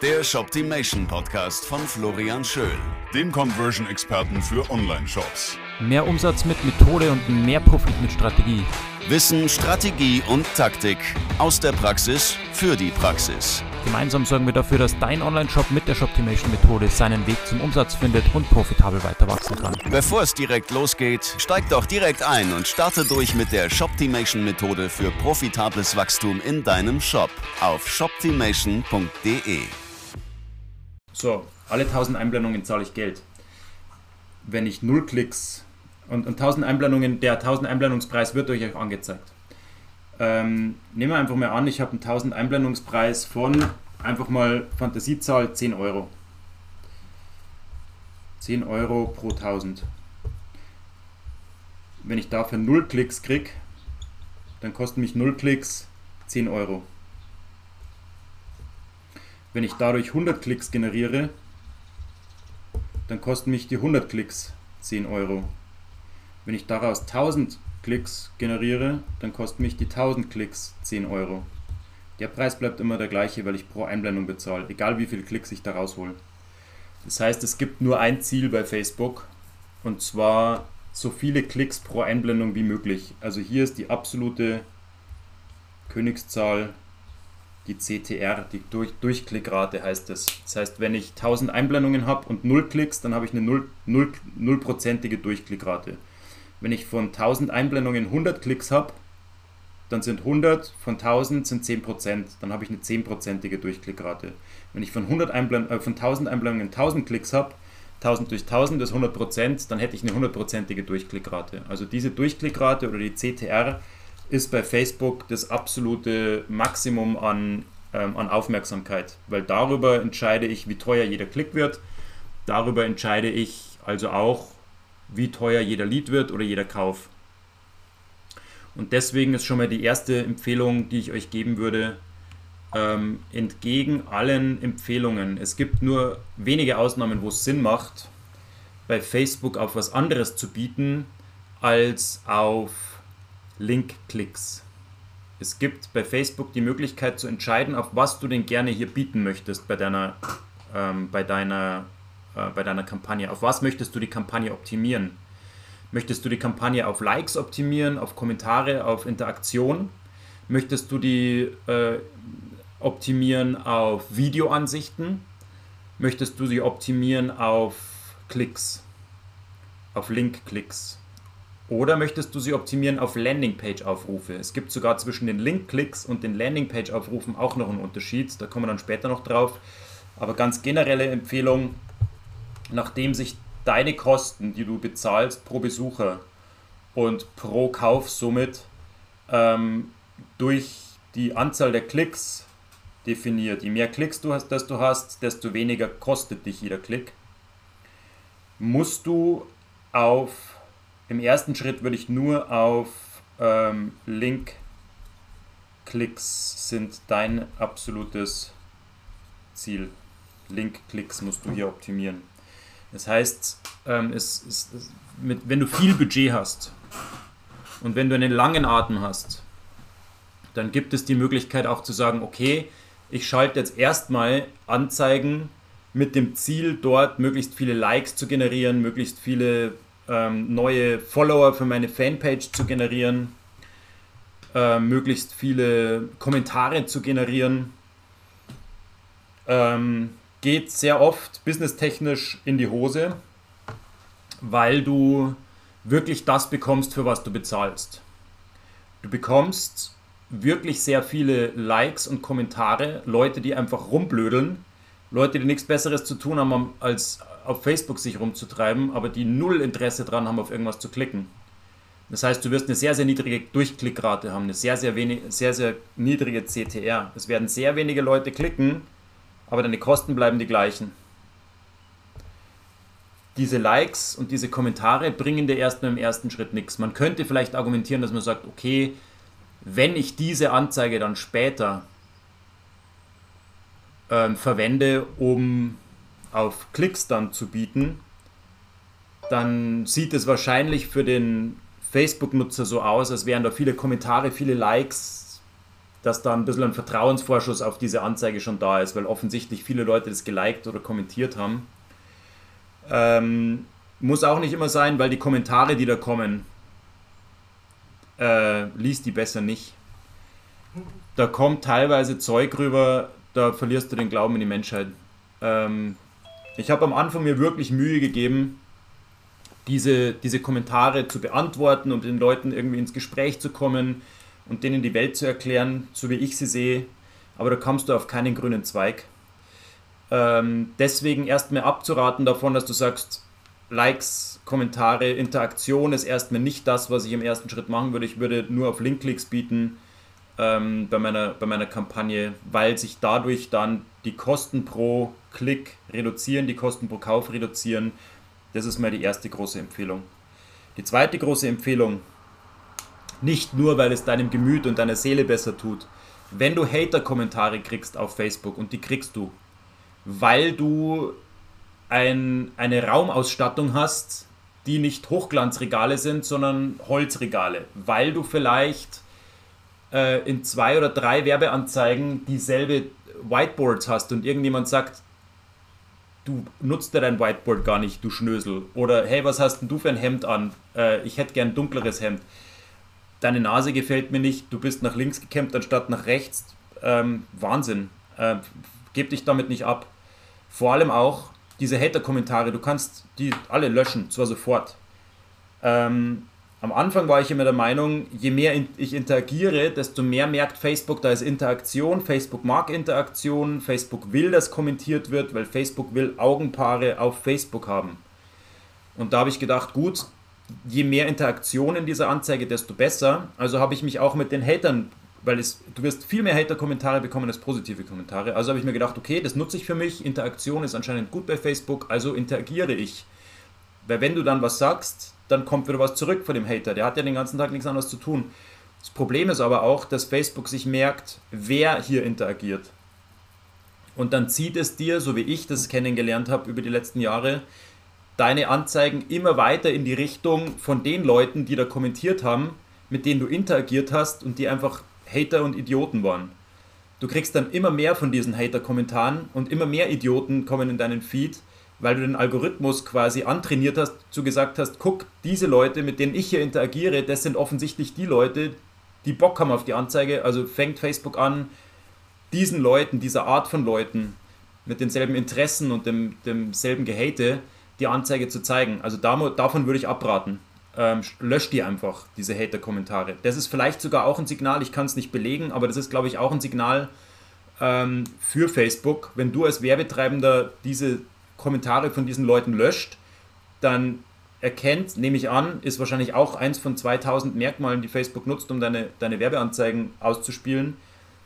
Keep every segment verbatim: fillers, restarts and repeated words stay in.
Der Shoptimation Podcast von Florian Schöll, dem Conversion-Experten für Online-Shops. Mehr Umsatz mit Methode und mehr Profit mit Strategie. Wissen, Strategie und Taktik aus der Praxis für die Praxis. Gemeinsam sorgen wir dafür, dass dein Online-Shop mit der Shoptimation-Methode seinen Weg zum Umsatz findet und profitabel weiter wachsen kann. Bevor es direkt losgeht, steig doch direkt ein und starte durch mit der Shoptimation-Methode für profitables Wachstum in deinem Shop auf shoptimation punkt de. So, alle tausend Einblendungen zahle ich Geld. Wenn ich null Klicks und, und tausend Einblendungen, der tausend Einblendungspreis wird euch auch angezeigt. Ähm, nehmen wir einfach mal an, ich habe einen tausend Einblendungspreis von, einfach mal Fantasiezahl, zehn Euro. zehn Euro pro tausend. Wenn ich dafür null Klicks kriege, dann kosten mich null Klicks zehn Euro. Wenn ich dadurch hundert Klicks generiere, dann kosten mich die hundert Klicks zehn Euro. Wenn ich daraus tausend Klicks generiere, dann kosten mich die tausend Klicks zehn Euro. Der Preis bleibt immer der gleiche, weil ich pro Einblendung bezahle, egal wie viele Klicks ich da raushole. Das heißt, es gibt nur ein Ziel bei Facebook, und zwar so viele Klicks pro Einblendung wie möglich. Also hier ist die absolute Königszahl, die C T R, die Durch Durchklickrate heißt es. Das heißt, wenn ich tausend Einblendungen habe und null Klicks, dann habe ich eine null prozentige Durchklickrate. Wenn ich von tausend Einblendungen hundert Klicks habe, dann sind hundert von tausend sind zehn Prozent, dann habe ich eine zehn prozentige Durchklickrate. Wenn ich von, hundert Einblend äh, von tausend Einblendungen tausend Klicks habe, tausend durch tausend ist hundert Prozent, dann hätte ich eine hundert prozentige Durchklickrate. Also diese Durchklickrate oder die C T R ist bei Facebook das absolute Maximum an, ähm, an Aufmerksamkeit, weil darüber entscheide ich, wie teuer jeder Klick wird, darüber entscheide ich also auch, wie teuer jeder Lead wird oder jeder Kauf. Und deswegen ist schon mal die erste Empfehlung, die ich euch geben würde, ähm, entgegen allen Empfehlungen. Es gibt nur wenige Ausnahmen, wo es Sinn macht, bei Facebook auf was anderes zu bieten, als auf Link-Klicks. Es gibt bei Facebook die Möglichkeit zu entscheiden, auf was du denn gerne hier bieten möchtest bei deiner, ähm, bei deiner bei deiner Kampagne. Auf was möchtest du die Kampagne optimieren? Möchtest du die Kampagne auf Likes optimieren, auf Kommentare, auf Interaktion? Möchtest du die äh, optimieren auf Videoansichten? Möchtest du sie optimieren auf Klicks, auf Link-Klicks? Oder möchtest du sie optimieren auf Landingpage-Aufrufe? Es gibt sogar zwischen den Link-Klicks und den Landingpage-Aufrufen auch noch einen Unterschied. Da kommen wir dann später noch drauf. Aber ganz generelle Empfehlung, nachdem sich deine Kosten, die du bezahlst pro Besucher und pro Kauf somit ähm, durch die Anzahl der Klicks definiert. Je mehr Klicks du hast, das du hast, desto weniger kostet dich jeder Klick. Musst du auf, im ersten Schritt würde ich nur auf ähm, Link-Klicks sind dein absolutes Ziel. Link-Klicks musst du hier optimieren. Das heißt, ähm, es, es, es, mit, wenn du viel Budget hast und wenn du einen langen Atem hast, dann gibt es die Möglichkeit auch zu sagen, okay, ich schalte jetzt erstmal Anzeigen mit dem Ziel, dort möglichst viele Likes zu generieren, möglichst viele ähm, neue Follower für meine Fanpage zu generieren, äh, möglichst viele Kommentare zu generieren. Ähm, geht sehr oft businesstechnisch in die Hose, weil du wirklich das bekommst, für was du bezahlst. Du bekommst wirklich sehr viele Likes und Kommentare, Leute, die einfach rumblödeln, Leute, die nichts Besseres zu tun haben, als auf Facebook sich rumzutreiben, aber die null Interesse daran haben, auf irgendwas zu klicken. Das heißt, du wirst eine sehr, sehr niedrige Durchklickrate haben, eine sehr, sehr, wenig, sehr, sehr niedrige C T R. Es werden sehr wenige Leute klicken, aber deine Kosten bleiben die gleichen. Diese Likes und diese Kommentare bringen dir erstmal im ersten Schritt nichts. Man könnte vielleicht argumentieren, dass man sagt, okay, wenn ich diese Anzeige dann später ähm, verwende, um auf Klicks dann zu bieten, dann sieht es wahrscheinlich für den Facebook-Nutzer so aus, als wären da viele Kommentare, viele Likes, dass da ein bisschen ein Vertrauensvorschuss auf diese Anzeige schon da ist, weil offensichtlich viele Leute das geliked oder kommentiert haben. Ähm, muss auch nicht immer sein, weil die Kommentare, die da kommen, äh, liest die besser nicht. Da kommt teilweise Zeug rüber, da verlierst du den Glauben in die Menschheit. Ähm, ich habe am Anfang mir wirklich Mühe gegeben, diese, diese Kommentare zu beantworten und den Leuten irgendwie ins Gespräch zu kommen und denen die Welt zu erklären, so wie ich sie sehe. Aber da kommst du auf keinen grünen Zweig. Ähm, deswegen erstmal abzuraten davon, dass du sagst, Likes, Kommentare, Interaktion ist erstmal nicht das, was ich im ersten Schritt machen würde. Ich würde nur auf Linkklicks bieten ähm, bei meiner, bei meiner Kampagne, weil sich dadurch dann die Kosten pro Klick reduzieren, die Kosten pro Kauf reduzieren. Das ist mal die erste große Empfehlung. Die zweite große Empfehlung, nicht nur, weil es deinem Gemüt und deiner Seele besser tut, wenn du Hater-Kommentare kriegst auf Facebook, und die kriegst du, weil du ein, eine Raumausstattung hast, die nicht Hochglanzregale sind, sondern Holzregale, weil du vielleicht äh, in zwei oder drei Werbeanzeigen dieselbe Whiteboards hast und irgendjemand sagt, du nutzt ja dein Whiteboard gar nicht, du Schnösel, oder hey, was hast denn du für ein Hemd an? Äh, ich hätte gern ein dunkleres Hemd. Deine Nase gefällt mir nicht, du bist nach links gekämmt anstatt nach rechts. Ähm, Wahnsinn. Äh, geb dich damit nicht ab. Vor allem auch diese Hater-Kommentare, du kannst die alle löschen, zwar sofort. Ähm, am Anfang war ich immer der Meinung, je mehr in, ich interagiere, desto mehr merkt Facebook, da ist Interaktion. Facebook mag Interaktion, Facebook will, dass kommentiert wird, weil Facebook will Augenpaare auf Facebook haben. Und da habe ich gedacht, gut, je mehr Interaktion in dieser Anzeige, desto besser. Also habe ich mich auch mit den Hatern, weil es, du wirst viel mehr Hater-Kommentare bekommen als positive Kommentare. Also habe ich mir gedacht, okay, das nutze ich für mich. Interaktion ist anscheinend gut bei Facebook, also interagiere ich. Weil wenn du dann was sagst, dann kommt wieder was zurück von dem Hater. Der hat ja den ganzen Tag nichts anderes zu tun. Das Problem ist aber auch, dass Facebook sich merkt, wer hier interagiert. Und dann zieht es dir, so wie ich das kennengelernt habe über die letzten Jahre, deine Anzeigen immer weiter in die Richtung von den Leuten, die da kommentiert haben, mit denen du interagiert hast und die einfach Hater und Idioten waren. Du kriegst dann immer mehr von diesen Hater-Kommentaren und immer mehr Idioten kommen in deinen Feed, weil du den Algorithmus quasi antrainiert hast, zu gesagt hast, guck, diese Leute, mit denen ich hier interagiere, das sind offensichtlich die Leute, die Bock haben auf die Anzeige. Also fängt Facebook an, diesen Leuten, dieser Art von Leuten mit denselben Interessen und dem, demselben Gehate die Anzeige zu zeigen. Also davon würde ich abraten. Ähm, löscht die einfach, diese Hater-Kommentare. Das ist vielleicht sogar auch ein Signal, ich kann es nicht belegen, aber das ist, glaube ich, auch ein Signal ähm, für Facebook. Wenn du als Werbetreibender diese Kommentare von diesen Leuten löscht, dann erkennt, nehme ich an, ist wahrscheinlich auch eins von zweitausend Merkmalen, die Facebook nutzt, um deine, deine Werbeanzeigen auszuspielen,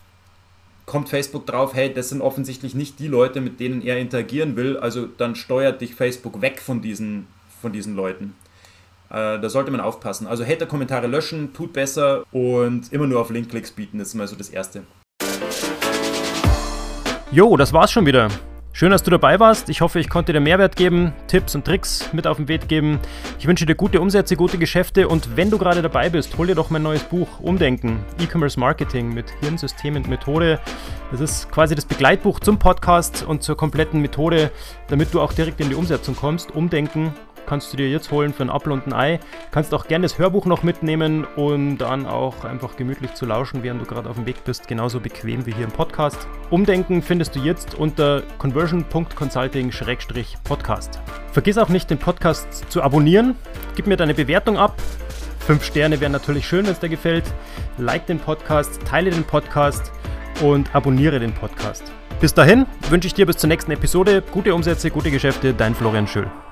kommt Facebook drauf, hey, das sind offensichtlich nicht die Leute, mit denen er interagieren will, also dann steuert dich Facebook weg von diesen, von diesen Leuten. Äh, da sollte man aufpassen. Also Hater-Kommentare löschen, tut besser und immer nur auf Linkklicks bieten, das ist mal so das Erste. Jo, das war's schon wieder. Schön, dass du dabei warst. Ich hoffe, ich konnte dir Mehrwert geben, Tipps und Tricks mit auf den Weg geben. Ich wünsche dir gute Umsätze, gute Geschäfte und wenn du gerade dabei bist, hol dir doch mein neues Buch Umdenken, E-Commerce Marketing mit Hirnsystem und Methode. Das ist quasi das Begleitbuch zum Podcast und zur kompletten Methode, damit du auch direkt in die Umsetzung kommst. Umdenken kannst du dir jetzt holen für ein Apfel und ein Ei. Kannst auch gerne das Hörbuch noch mitnehmen und dann auch einfach gemütlich zu lauschen, während du gerade auf dem Weg bist. Genauso bequem wie hier im Podcast. Umdenken findest du jetzt unter conversion punkt consulting slash podcast. Vergiss auch nicht, den Podcast zu abonnieren. Gib mir deine Bewertung ab. Fünf Sterne wären natürlich schön, wenn es dir gefällt. Like den Podcast, teile den Podcast und abonniere den Podcast. Bis dahin wünsche ich dir bis zur nächsten Episode gute Umsätze, gute Geschäfte. Dein Florian Schöll.